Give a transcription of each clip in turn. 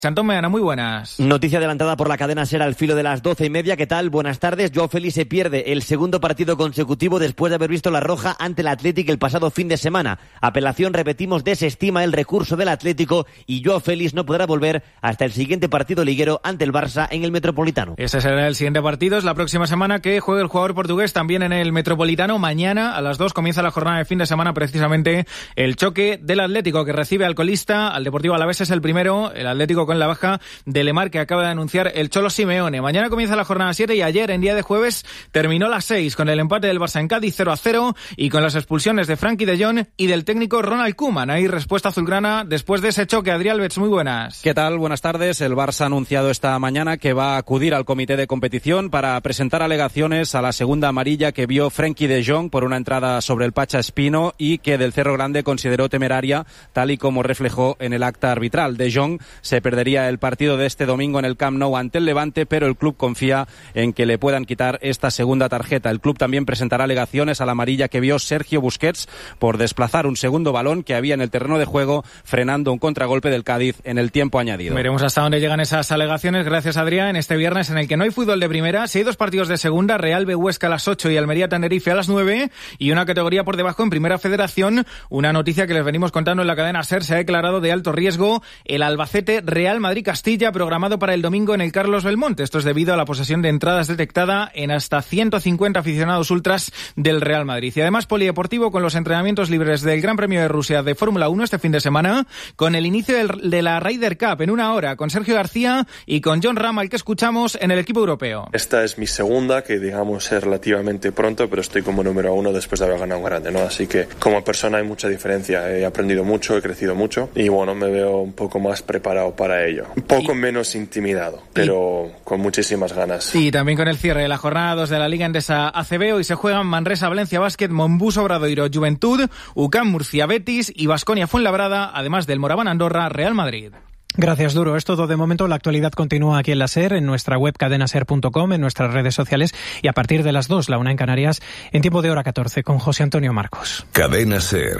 Chantón Meana, muy buenas. Noticia adelantada por la cadena SER al filo de las 12:30. ¿Qué tal? Buenas tardes. Joao Félix se pierde el segundo partido consecutivo después de haber visto la roja ante el Atlético el pasado fin de semana. Apelación, repetimos, desestima el recurso del Atlético y Joao Félix no podrá volver hasta el siguiente partido liguero ante el Barça en el Metropolitano. Ese será el siguiente partido. Es la próxima semana que juegue el jugador portugués también en el Metropolitano. Mañana a las 2 comienza la jornada de fin de semana, precisamente el choque del Atlético que recibe al colista, al Deportivo Alavés. Es el primero, el Atlético con la baja de Lemar que acaba de anunciar el Cholo Simeone. Mañana comienza la jornada 7 y ayer, en día de jueves, terminó la 6 con el empate del Barça en Cádiz 0-0 y con las expulsiones de Frenkie de Jong y del técnico Ronald Koeman. Hay respuesta azulgrana después de ese choque. Adrián Alves, muy buenas. ¿Qué tal? Buenas tardes. El Barça ha anunciado esta mañana que va a acudir al comité de competición para presentar alegaciones a la segunda amarilla que vio Frenkie de Jong por una entrada sobre el Pacha Espino y que del Cerro Grande consideró temeraria, tal y como reflejó en el acta arbitral. De Jong se perdería el partido de este domingo en el Camp Nou ante el Levante, pero el club confía en que le puedan quitar esta segunda tarjeta. El club también presentará alegaciones a la amarilla que vio Sergio Busquets por desplazar un segundo balón que había en el terreno de juego, frenando un contragolpe del Cádiz en el tiempo añadido. Veremos hasta dónde llegan esas alegaciones. Gracias, Adrián. Este viernes en el que no hay fútbol de primera, si hay dos partidos de segunda, Real B Huesca a las 8 y Almería Tenerife a las 9, y una categoría por debajo en Primera Federación. Una noticia que les venimos contando en la cadena SER: se ha declarado de alto riesgo el Albacete Real Madrid Castilla, programado para el domingo en el Carlos Belmonte. Esto es debido a la posesión de entradas detectada en hasta 150 aficionados ultras del Real Madrid. Y además polideportivo con los entrenamientos libres del Gran Premio de Rusia de Fórmula 1 este fin de semana, con el inicio de la Ryder Cup en una hora, con Sergio García y con John Ram, al que escuchamos en el equipo europeo. Esta es mi segunda, que digamos es relativamente pronto, pero estoy como número 1 después de haber ganado un grande, ¿no? Así que como persona hay mucha diferencia. He aprendido mucho, he crecido mucho y bueno, me veo un poco más preparado para ello. Un poco menos intimidado, pero con muchísimas ganas. Y también con el cierre de la jornada 2 de la Liga Endesa ACB, hoy se juegan Manresa Valencia Basket, Monbus Obradoiro Juventud, UCAM Murcia Betis y Baskonia Fuenlabrada, además del Moraván Andorra Real Madrid. Gracias, Duro. Es todo de momento. La actualidad continúa aquí en la SER, en nuestra web cadenaser.com, en nuestras redes sociales y a partir de las 2, la 1 en Canarias, en tiempo de hora 14, con José Antonio Marcos. Cadena SER.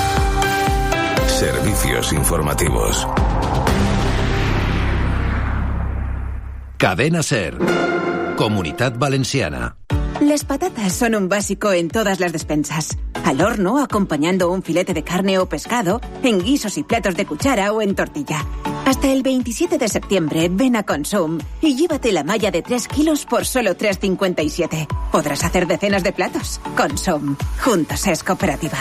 Servicios informativos. Cadena SER. Comunitat Valenciana. Las patatas son un básico en todas las despensas. Al horno, acompañando un filete de carne o pescado, en guisos y platos de cuchara o en tortilla. Hasta el 27 de septiembre, ven a Consum y llévate la malla de 3 kilos por solo 3,57. Podrás hacer decenas de platos. Consum. Juntos es cooperativa.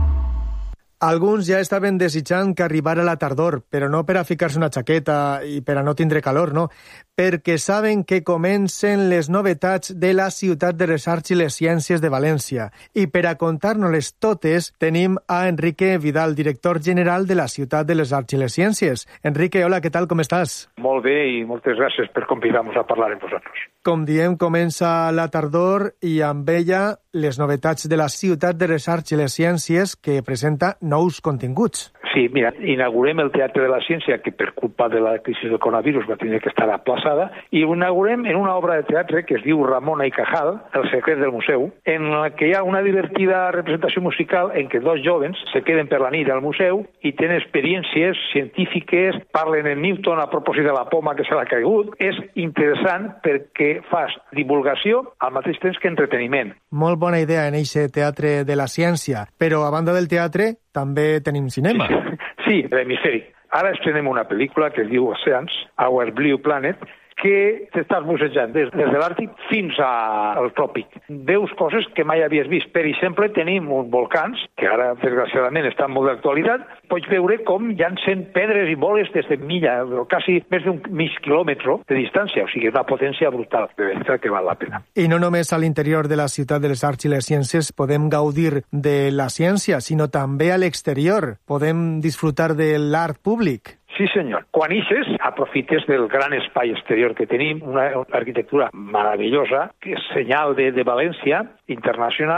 Alguns ja estaven desitjant que arribara la tardor, però no per a ficar-se una jaqueta i per a no tindre calor, no, perquè saben que comencen les novetats de la Ciutat de les Arts i les Ciències de València. I per a contar-nos-les totes tenim a Enrique Vidal, director general de la Ciutat de les Arts i les Ciències. Enrique, hola, què tal, com estàs? Molt bé i moltes gràcies per convidar-nos a parlar amb vosaltres. Com diem, comença la tardor i amb ella les novetats de la Ciutat de les Arts i les Ciències que presenta nous continguts. Sí, mira, inaugurem el Teatre de la Ciència, que per culpa de la crisi del coronavirus va tenir que estar aplaçada, i ho inaugurem en una obra de teatre que es diu Ramona i Cajal, El secret del museu, en la que hi ha una divertida representació musical en què dos jovens se queden per la nit al museu i tenen experiències científiques, parlen en Newton a propòsit de la poma que se l'ha caigut. És interessant perquè fas divulgació al mateix temps que entreteniment. Molt bona idea en eixe Teatre de la Ciència, però a banda del teatre també tenim cinema. Sí, l'hemisfèric. Ara estrenem una pel·lícula que es diu Oceans, Our Blue Planet, que t'estàs bussejant des de l'Àrtic fins al tròpic. Veus coses que mai havies vist. Per exemple, tenim uns volcans, que ara, desgraciadament, estan molt d'actualitat. Pots veure com llancen pedres i boles des de milla, quasi més d'un mig quilòmetre de distància. O sigui, és una potència brutal, de veritat que val la pena. I no només a l'interior de la Ciutat de les Arts i les Ciències podem gaudir de la ciència, sinó també a l'exterior. Podem disfrutar de l'art públic. Sí, senyor. Quan ixes, aprofites del gran espai exterior que tenim, una arquitectura meravellosa, que és senyal de València, internacional,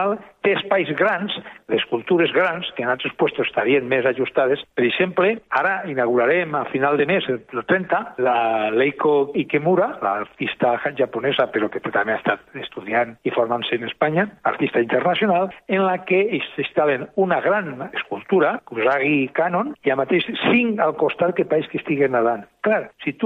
té espais grans, d'escultures grans, que en altres puestos estarien més ajustades. Per exemple, ara inaugurarem a final de mes, el 30, la Leiko Ikemura, l'artista japonesa, però que també ha estat estudiant i formant-se en Espanya, artista internacional, en la que s'instal·len una gran escultura, Kusagi Cannon, i a mateix 5 al costat que pareix que estiguen nedant. Clar, si tu